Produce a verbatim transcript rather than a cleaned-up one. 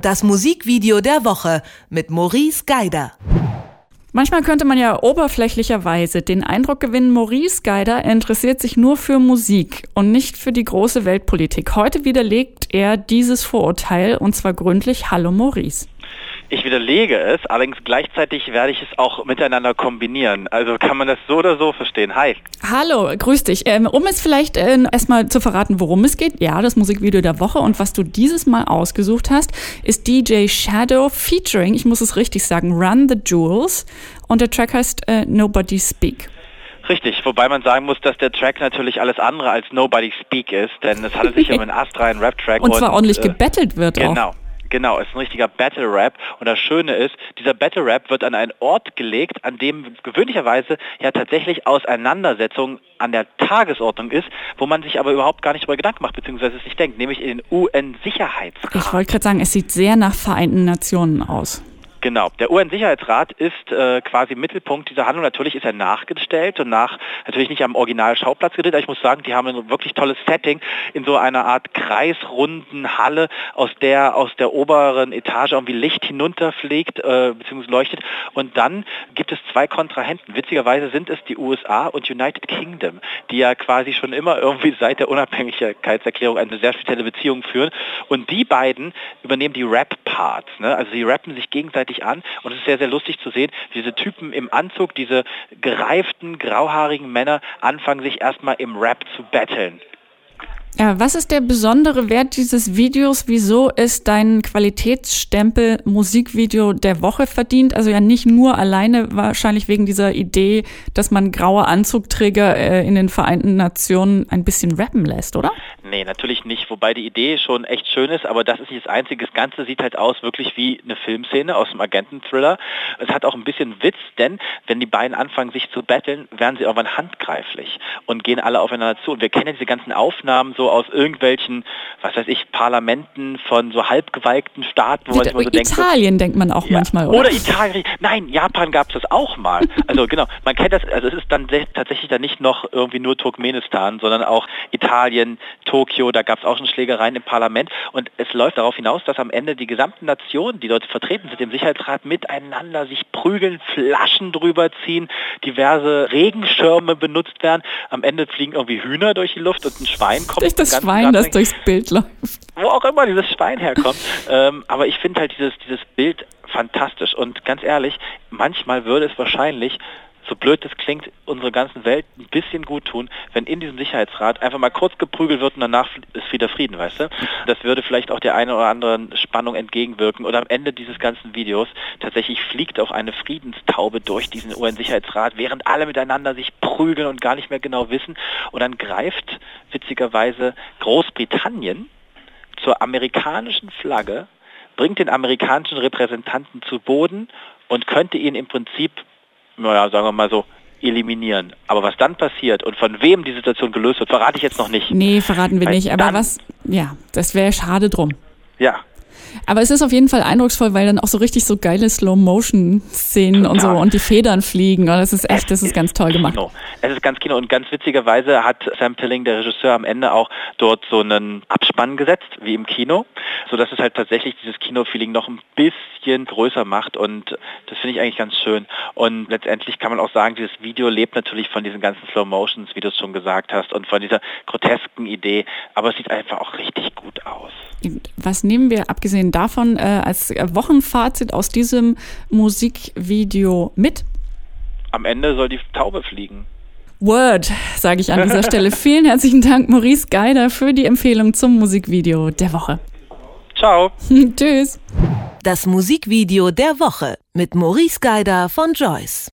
Das Musikvideo der Woche mit Maurice Geider. Manchmal könnte man ja oberflächlicherweise den Eindruck gewinnen, Maurice Geider interessiert sich nur für Musik und nicht für die große Weltpolitik. Heute widerlegt er dieses Vorurteil und zwar gründlich. Hallo Maurice. Ich widerlege es, allerdings gleichzeitig werde ich es auch miteinander kombinieren. Also kann man das so oder so verstehen. Hi. Hallo, grüß dich. Ähm, um es vielleicht äh, erstmal zu verraten, worum es geht. Ja, das Musikvideo der Woche. Und was du dieses Mal ausgesucht hast, ist D J Shadow featuring, ich muss es richtig sagen, Run the Jewels. Und der Track heißt äh, Nobody Speak. Richtig, wobei man sagen muss, dass der Track natürlich alles andere als Nobody Speak ist, denn es handelt sich um einen astreinen Rap-Track. Und zwar und, ordentlich äh, gebettelt wird genau. auch. Genau. Genau, es ist ein richtiger Battle-Rap und das Schöne ist, dieser Battle-Rap wird an einen Ort gelegt, an dem gewöhnlicherweise ja tatsächlich Auseinandersetzung an der Tagesordnung ist, wo man sich aber überhaupt gar nicht darüber Gedanken macht, beziehungsweise es nicht denkt, nämlich in den U N-Sicherheitsrat. Ich wollte gerade sagen, es sieht sehr nach Vereinten Nationen aus. Genau, der U N-Sicherheitsrat ist äh, quasi Mittelpunkt dieser Handlung. Natürlich ist er nachgestellt und nach natürlich nicht am Original-Schauplatz gedreht, aber ich muss sagen, die haben ein wirklich tolles Setting in so einer Art kreisrunden Halle, aus der aus der oberen Etage irgendwie Licht hinunterfliegt äh, bzw. leuchtet. Und dann gibt es zwei Kontrahenten. Witzigerweise sind es die U S A und United Kingdom, die ja quasi schon immer irgendwie seit der Unabhängigkeitserklärung eine sehr spezielle Beziehung führen. Und die beiden übernehmen die Rap-Parts. Ne? Also sie rappen sich gegenseitig an und es ist sehr, sehr lustig zu sehen, wie diese Typen im Anzug, diese gereiften, grauhaarigen Männer anfangen, sich erstmal im Rap zu battlen. Ja, was ist der besondere Wert dieses Videos? Wieso es deinen Qualitätsstempel Musikvideo der Woche verdient? Also ja nicht nur alleine wahrscheinlich wegen dieser Idee, dass man graue Anzugträger äh, in den Vereinten Nationen ein bisschen rappen lässt, oder? Nee, natürlich nicht, wobei die Idee schon echt schön ist, aber das ist nicht das Einzige. Das Ganze sieht halt aus wirklich wie eine Filmszene aus einem Agenten-Thriller. Es hat auch ein bisschen Witz, denn wenn die beiden anfangen, sich zu battlen, werden sie irgendwann handgreiflich und gehen alle aufeinander zu. Und wir kennen ja diese ganzen Aufnahmen so aus irgendwelchen, was weiß ich, Parlamenten von so halbgewalkten Staaten. Wo man so denkt, Italien so, denkt man auch ja, manchmal, oder? Oder Italien. Nein, Japan gab es das auch mal. Also genau, man kennt das, also es ist dann tatsächlich dann nicht noch irgendwie nur Turkmenistan, sondern auch Italien, Tokio, da gab es auch schon Schlägereien im Parlament. Und es läuft darauf hinaus, dass am Ende die gesamten Nationen, die dort vertreten sind im Sicherheitsrat, miteinander sich prügeln, Flaschen drüber ziehen, diverse Regenschirme benutzt werden. Am Ende fliegen irgendwie Hühner durch die Luft und ein Schwein kommt. Das Schwein, das durchs Bild läuft. Wo auch immer dieses Schwein herkommt. ähm, aber ich finde halt dieses, dieses Bild fantastisch. Und ganz ehrlich, manchmal würde es wahrscheinlich, so blöd das klingt, unsere ganzen Welt ein bisschen gut tun, wenn in diesem Sicherheitsrat einfach mal kurz geprügelt wird und danach ist wieder Frieden, weißt du? Das würde vielleicht auch der einen oder anderen Spannung entgegenwirken. Und am Ende dieses ganzen Videos tatsächlich fliegt auch eine Friedenstaube durch diesen U N-Sicherheitsrat, während alle miteinander sich prügeln und gar nicht mehr genau wissen. Und dann greift witzigerweise Großbritannien zur amerikanischen Flagge, bringt den amerikanischen Repräsentanten zu Boden und könnte ihn im Prinzip, naja, sagen wir mal so, eliminieren. Aber was dann passiert und von wem die Situation gelöst wird, verrate ich jetzt noch nicht. Nee, verraten wir Weil nicht. Aber was, ja, das wäre schade drum. Ja. Aber es ist auf jeden Fall eindrucksvoll, weil dann auch so richtig so geile Slow-Motion-Szenen und so und die Federn fliegen. Und das ist echt, das ist ganz toll gemacht. Kino. Es ist ganz Kino und ganz witzigerweise hat Sam Pilling, der Regisseur, am Ende auch dort so einen Abspann gesetzt, wie im Kino, sodass es halt tatsächlich dieses Kino-Feeling noch ein bisschen größer macht und das finde ich eigentlich ganz schön. Und letztendlich kann man auch sagen, dieses Video lebt natürlich von diesen ganzen Slow-Motions, wie du es schon gesagt hast, und von dieser grotesken Idee, aber es sieht einfach auch richtig gut aus. Was nehmen wir abgesehen davon äh, als Wochenfazit aus diesem Musikvideo mit? Am Ende soll die Taube fliegen. Word, sage ich an dieser Stelle. Vielen herzlichen Dank, Maurice Geider, für die Empfehlung zum Musikvideo der Woche. Ciao. Tschüss. Das Musikvideo der Woche mit Maurice Geider von Joyce.